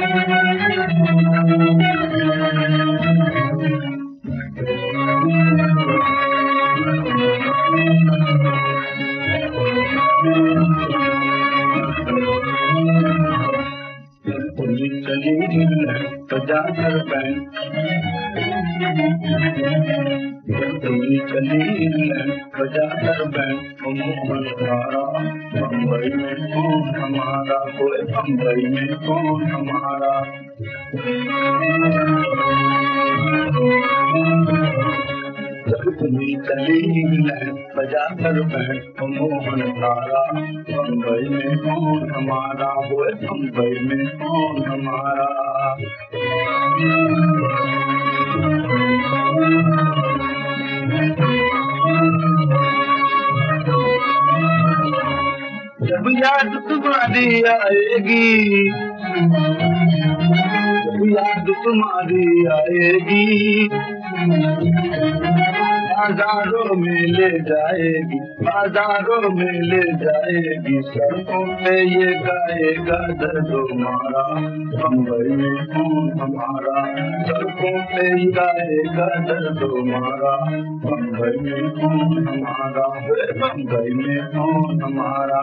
चली बजा कर बैंड चली बजा कर बैंड मोहन धारा बम्बई में कौन हमारा कोई बम्बई में कौन हमारा चली बजा कर बैंड मोहन धारा बम्बई में कौन हमारा कोई बम्बई में कौन हमारा जब याद तुम्हारी आएगी जब याद तुम्हारी आएगी बाजारों में ले जाएगी बाजारों में ले जाएगी सड़कों पे ये गाएगा दर्द हमारा बम्बई में कौन हमारा सड़कों पे ये गाएगा दर्द हमारा बम्बई में कौन हमारा बम्बई में कौन हमारा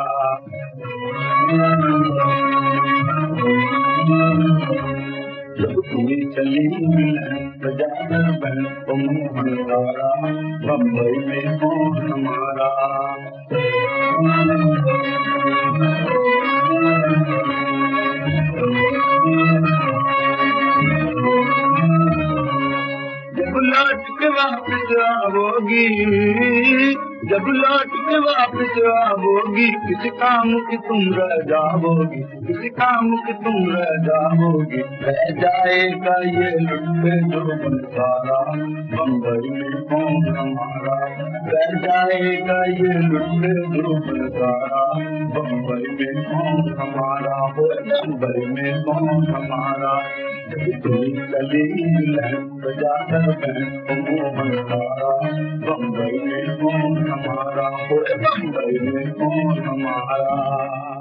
जब तुम्हें चली बजा कर बैंड मोहन धारा बम्बई में कौन हमारा जब लौट के वापस आओगी जब लौट के वापस आओगी किसी काम की तुम रह जाओगी किसी काम की तुम रह जाओगी रह जाएगा ये लुटे जो बनसारा बम्बई में कौन हमारा रह जाएगा ये लुटे जो बनसारा बम्बई में कौन हमारा हो बम्बई में कौन हमारा चली बजा कर बैंड मोहन धारा बम्बई में कौन हमारा बम्बई में कौन हमारा